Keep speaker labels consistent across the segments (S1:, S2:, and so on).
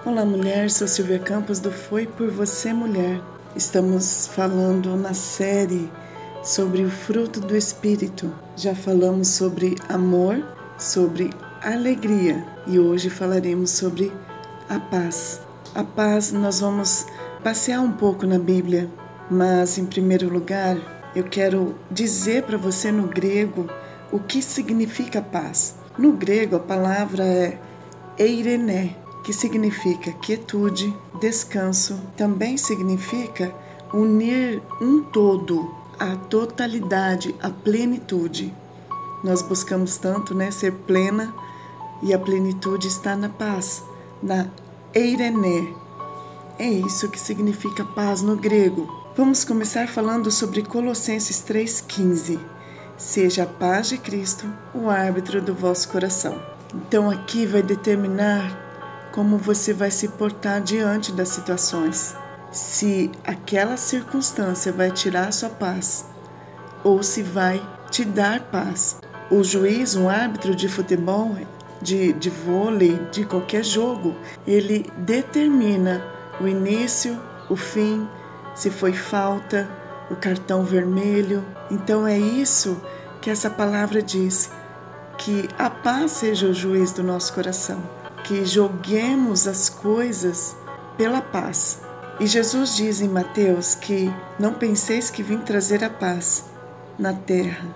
S1: Olá mulher, sou Silvia Campos do Foi Por Você Mulher. Estamos falando na série sobre o fruto do Espírito. Já falamos sobre amor, sobre alegria e hoje falaremos sobre a paz. A paz, nós vamos passear um pouco na Bíblia, mas em primeiro lugar eu quero dizer para você no grego o que significa paz. No grego a palavra é eirené, que significa quietude, descanso, também significa unir um todo, a totalidade, a plenitude. Nós buscamos tanto, ser plena, e a plenitude está na paz, na eirené. É isso que significa paz no grego. Vamos começar falando sobre Colossenses 3,15. Seja a paz de Cristo o árbitro do vosso coração. Então aqui vai determinar como você vai se portar diante das situações. Se aquela circunstância vai tirar a sua paz ou se vai te dar paz. O juiz, um árbitro de futebol, de vôlei, de qualquer jogo, ele determina o início, o fim, se foi falta, o cartão vermelho. Então é isso que essa palavra diz, que a paz seja o juiz do nosso coração, que joguemos as coisas pela paz. E Jesus diz em Mateus que não penseis que vim trazer a paz na terra,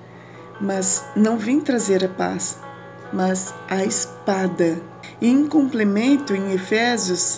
S1: mas não vim trazer a paz, mas a espada. E em complemento, em Efésios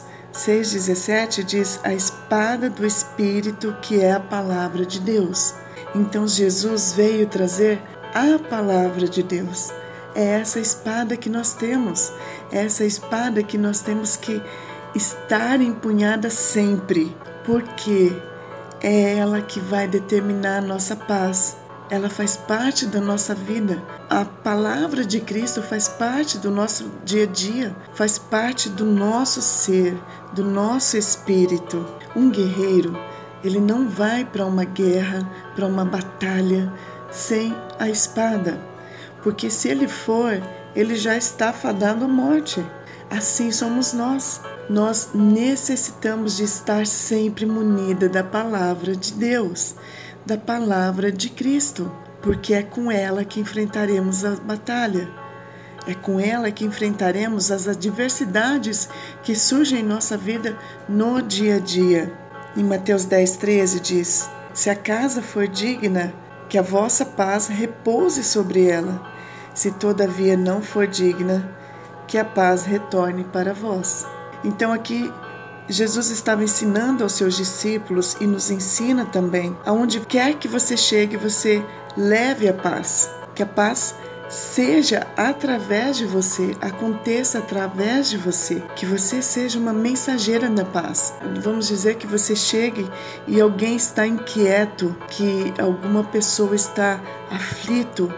S1: 6,17 diz a espada do Espírito, que é a palavra de Deus. Então Jesus veio trazer a palavra de Deus. É essa espada que nós temos, é essa espada que nós temos que estar empunhada sempre, porque é ela que vai determinar a nossa paz. Ela faz parte da nossa vida. A palavra de Cristo faz parte do nosso dia a dia, faz parte do nosso ser, do nosso espírito. Um guerreiro, ele não vai para uma guerra, para uma batalha, sem a espada. Porque se ele for, ele já está fadado à morte. Assim somos nós. Nós necessitamos de estar sempre munida da palavra de Deus, da palavra de Cristo, porque é com ela que enfrentaremos a batalha. É com ela que enfrentaremos as adversidades que surgem em nossa vida no dia a dia. Em Mateus 10,13 diz: se a casa for digna, que a vossa paz repouse sobre ela. Se todavia não for digna, que a paz retorne para vós. Então aqui Jesus estava ensinando aos seus discípulos e nos ensina também, aonde quer que você chegue, você leve a paz. Que a paz seja através de você, aconteça através de você, que você seja uma mensageira da paz. Vamos dizer que você chegue e alguém está inquieto, que alguma pessoa está aflito,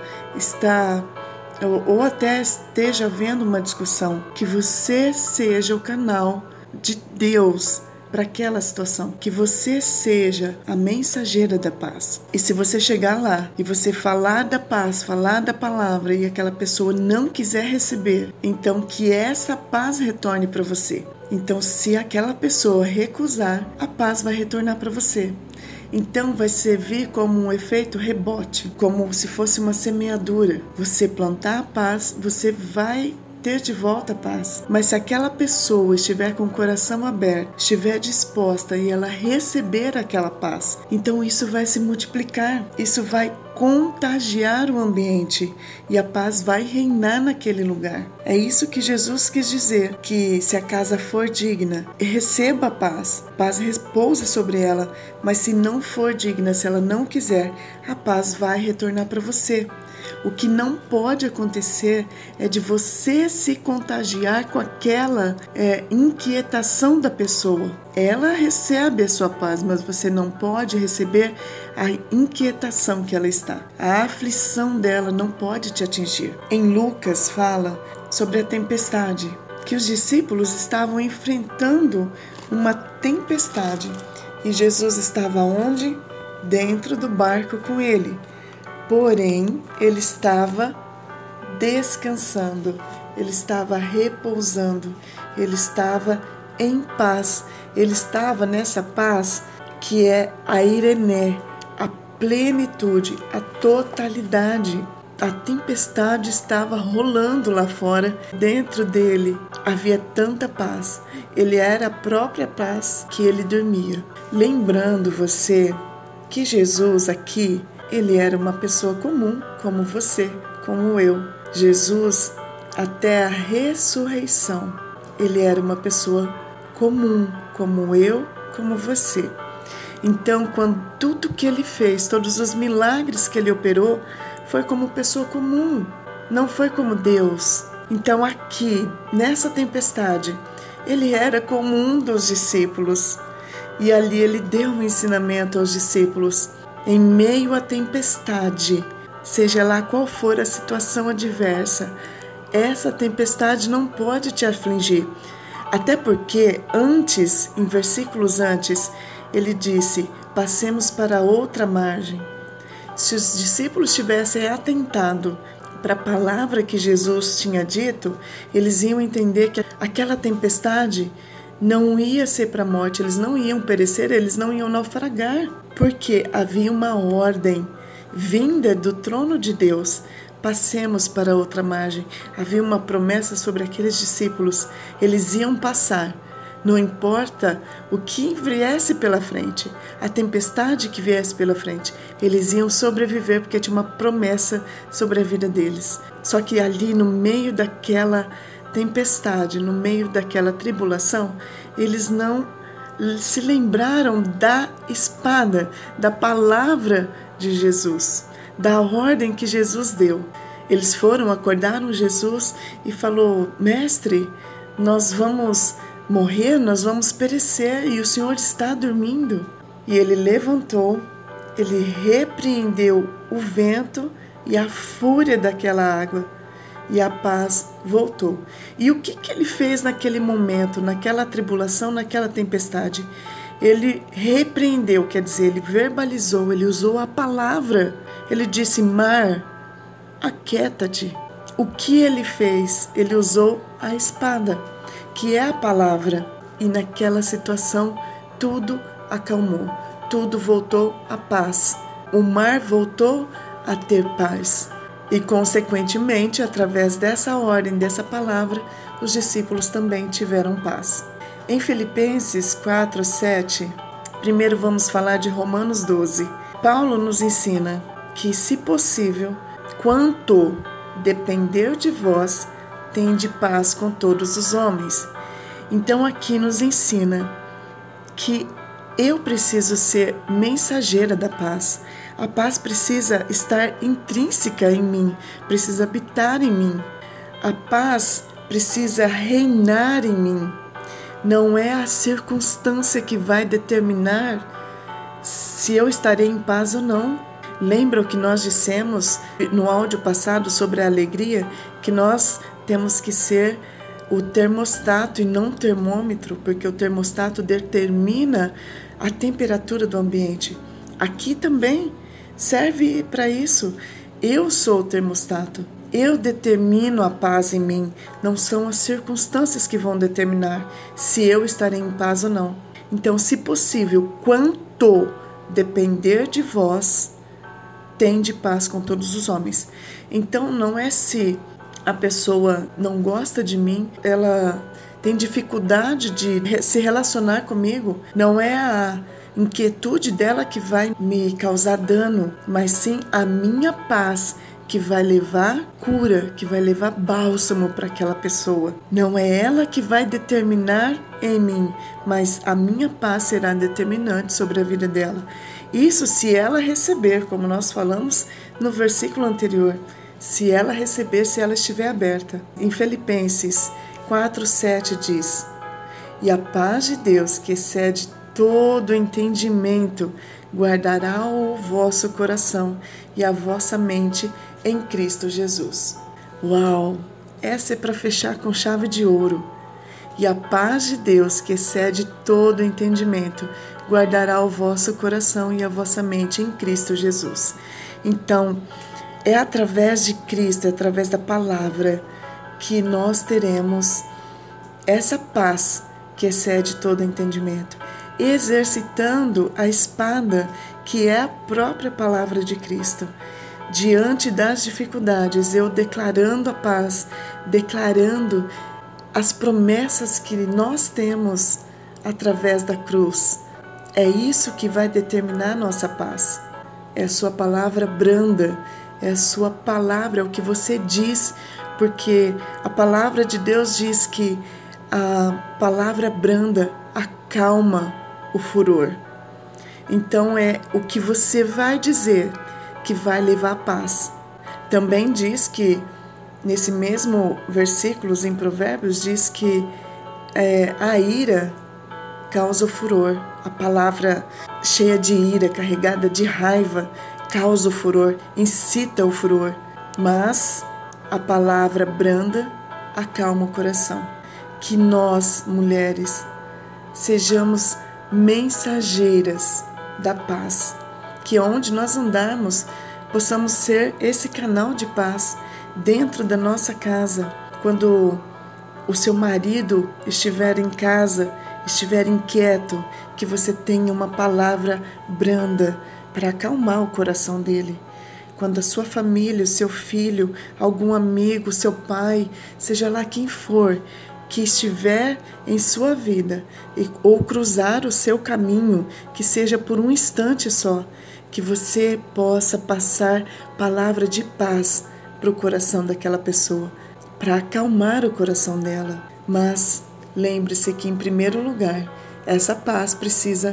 S1: ou até esteja havendo uma discussão, que você seja o canal de Deus para aquela situação, que você seja a mensageira da paz. E se você chegar lá e você falar da paz, falar da palavra e aquela pessoa não quiser receber, então que essa paz retorne para você. Então se aquela pessoa recusar, a paz vai retornar para você. Então vai servir como um efeito rebote, como se fosse uma semeadura. Você plantar a paz, você vai ter de volta a paz. Mas se aquela pessoa estiver com o coração aberto, estiver disposta e ela receber aquela paz, então isso vai se multiplicar, isso vai contagiar o ambiente e a paz vai reinar naquele lugar. É isso que Jesus quis dizer, que se a casa for digna, receba a paz repousa sobre ela, mas se não for digna, se ela não quiser, a paz vai retornar para você. O que não pode acontecer é de você se contagiar com aquela inquietação da pessoa. Ela recebe a sua paz, mas você não pode receber a inquietação que ela está. A aflição dela não pode te atingir. Em Lucas fala sobre a tempestade, que os discípulos estavam enfrentando uma tempestade e Jesus estava onde? Dentro do barco com ele. Porém, ele estava descansando, ele estava repousando, ele estava em paz, ele estava nessa paz que é a Irené, a plenitude, a totalidade. A tempestade estava rolando lá fora, dentro dele havia tanta paz, ele era a própria paz que ele dormia. Lembrando você que Jesus aqui, ele era uma pessoa comum, como você, como eu. Jesus, até a ressurreição, ele era uma pessoa comum, como eu, como você. Então, quando tudo que ele fez, todos os milagres que ele operou, foi como pessoa comum, não foi como Deus. Então, aqui, nessa tempestade, ele era como um dos discípulos. E ali ele deu um ensinamento aos discípulos. Em meio à tempestade, seja lá qual for a situação adversa, essa tempestade não pode te afligir. Até porque antes, em versículos antes, ele disse, passemos para outra margem. Se os discípulos tivessem atentado para a palavra que Jesus tinha dito, eles iam entender que aquela tempestade não ia ser para a morte, eles não iam perecer, eles não iam naufragar, porque havia uma ordem vinda do trono de Deus. Passemos para outra margem. Havia uma promessa sobre aqueles discípulos, eles iam passar. Não importa o que viesse pela frente, a tempestade que viesse pela frente, eles iam sobreviver porque tinha uma promessa sobre a vida deles. Só que ali no meio daquela tempestade, no meio daquela tribulação, eles não se lembraram da espada, da palavra de Jesus, da ordem que Jesus deu. Eles foram, acordaram Jesus e falou, mestre, nós vamos morrer, nós vamos perecer e o Senhor está dormindo. E ele levantou, ele repreendeu o vento e a fúria daquela água e a paz voltou. E o que ele fez naquele momento, naquela tribulação, naquela tempestade? Ele repreendeu, quer dizer, ele verbalizou, ele usou a palavra. Ele disse, mar, aquieta-te. O que ele fez? Ele usou a espada, que é a palavra, e naquela situação tudo acalmou, tudo voltou à paz, o mar voltou a ter paz e consequentemente, através dessa ordem, dessa palavra, os discípulos também tiveram paz. Em Filipenses 4:7, primeiro vamos falar de Romanos 12. Paulo nos ensina que, se possível, quanto depender de vós, tende paz com todos os homens. Então aqui nos ensina que eu preciso ser mensageira da paz. A paz precisa estar intrínseca em mim, precisa habitar em mim. A paz precisa reinar em mim. Não é a circunstância que vai determinar se eu estarei em paz ou não. Lembra o que nós dissemos no áudio passado sobre a alegria? Que nós temos que ser o termostato e não o termômetro, porque o termostato determina a temperatura do ambiente. Aqui também serve para isso. Eu sou o termostato. Eu determino a paz em mim. Não são as circunstâncias que vão determinar se eu estarei em paz ou não. Então, se possível, quanto depender de vós, tende paz com todos os homens. Então, não é se a pessoa não gosta de mim, ela tem dificuldade de se relacionar comigo, não é a inquietude dela que vai me causar dano, mas sim a minha paz que vai levar cura, que vai levar bálsamo para aquela pessoa. Não é ela que vai determinar em mim, mas a minha paz será determinante sobre a vida dela. Isso se ela receber, como nós falamos no versículo anterior, se ela receber, se ela estiver aberta. Em Filipenses 4:7 diz, e a paz de Deus, que excede todo entendimento, guardará o vosso coração e a vossa mente em Cristo Jesus. Uau! Essa é para fechar com chave de ouro. E a paz de Deus, que excede todo entendimento, guardará o vosso coração e a vossa mente em Cristo Jesus. Então, é através de Cristo, é através da palavra, que nós teremos essa paz que excede todo entendimento, exercitando a espada que é a própria palavra de Cristo. Diante das dificuldades, eu declarando a paz, declarando as promessas que nós temos através da cruz. É isso que vai determinar a nossa paz. É a sua palavra branda, é a sua palavra, é o que você diz, porque a palavra de Deus diz que a palavra branda acalma o furor. Então é o que você vai dizer que vai levar a paz. Também diz que, nesse mesmo versículos em Provérbios, diz que a ira causa o furor. A palavra cheia de ira, carregada de raiva, causa o furor, incita o furor. Mas a palavra branda acalma o coração. Que nós, mulheres, sejamos mensageiras da paz. Que onde nós andarmos, possamos ser esse canal de paz dentro da nossa casa. Quando o seu marido estiver em casa, estiver inquieto, que você tenha uma palavra branda para acalmar o coração dele. Quando a sua família, o seu filho, algum amigo, seu pai, seja lá quem for, que estiver em sua vida ou cruzar o seu caminho, que seja por um instante só, que você possa passar palavra de paz para o coração daquela pessoa, para acalmar o coração dela. Mas lembre-se que, em primeiro lugar, essa paz precisa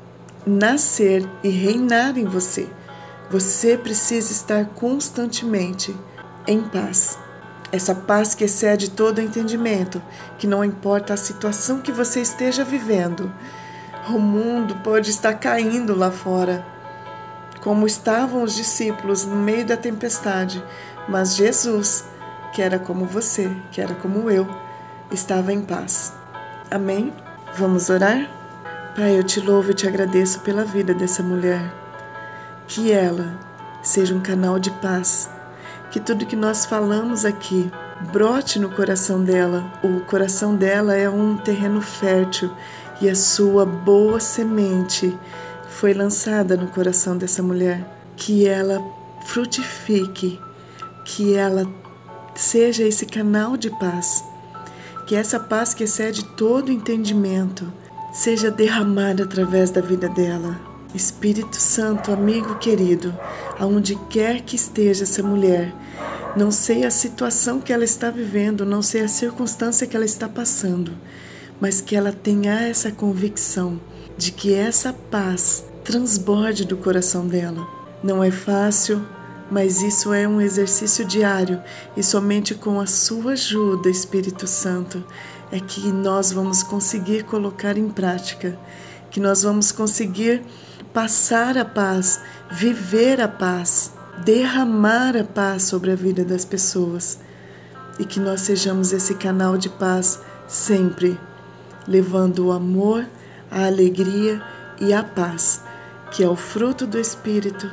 S1: nascer e reinar em você. Você precisa estar constantemente em paz. Essa paz que excede todo entendimento, que não importa a situação que você esteja vivendo. O mundo pode estar caindo lá fora, como estavam os discípulos no meio da tempestade, mas Jesus, que era como você, que era como eu, estava em paz. Amém? Vamos orar? Pai, eu te louvo e te agradeço pela vida dessa mulher. Que ela seja um canal de paz. Que tudo que nós falamos aqui brote no coração dela. O coração dela é um terreno fértil e a sua boa semente foi lançada no coração dessa mulher. Que ela frutifique, que ela seja esse canal de paz. Que essa paz que excede todo entendimento seja derramada através da vida dela. Espírito Santo, amigo querido, aonde quer que esteja essa mulher, não sei a situação que ela está vivendo, não sei a circunstância que ela está passando, mas que ela tenha essa convicção de que essa paz transborde do coração dela. Não é fácil, mas isso é um exercício diário e somente com a sua ajuda, Espírito Santo, é que nós vamos conseguir colocar em prática, que nós vamos conseguir passar a paz, viver a paz, derramar a paz sobre a vida das pessoas e que nós sejamos esse canal de paz sempre, levando o amor, a alegria e a paz, que é o fruto do Espírito,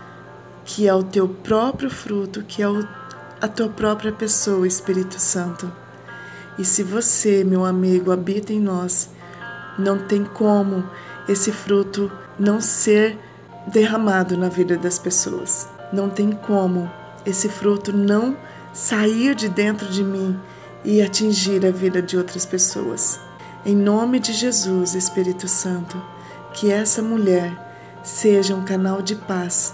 S1: que é o teu próprio fruto, que é a tua própria pessoa, Espírito Santo. E se você, meu amigo, habita em nós, não tem como esse fruto não ser derramado na vida das pessoas. Não tem como esse fruto não sair de dentro de mim e atingir a vida de outras pessoas. Em nome de Jesus, Espírito Santo, que essa mulher seja um canal de paz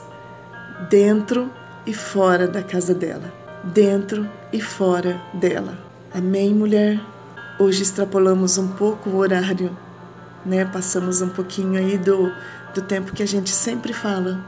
S1: dentro e fora da casa dela, dentro e fora dela. Amém, mulher? Hoje extrapolamos um pouco o horário, né? Passamos um pouquinho aí do tempo que a gente sempre fala,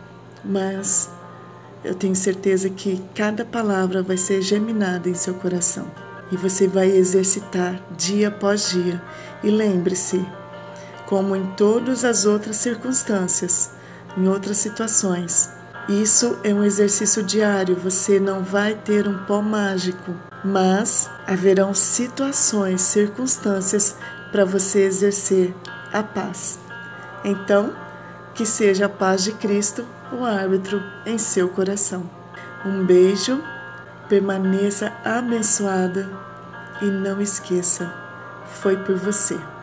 S1: mas eu tenho certeza que cada palavra vai ser geminada em seu coração e você vai exercitar dia após dia. E lembre-se, como em todas as outras circunstâncias, em outras situações, isso é um exercício diário, você não vai ter um pó mágico, mas haverão situações, circunstâncias para você exercer a paz. Então, que seja a paz de Cristo o árbitro em seu coração. Um beijo, permaneça abençoada e não esqueça, foi por você.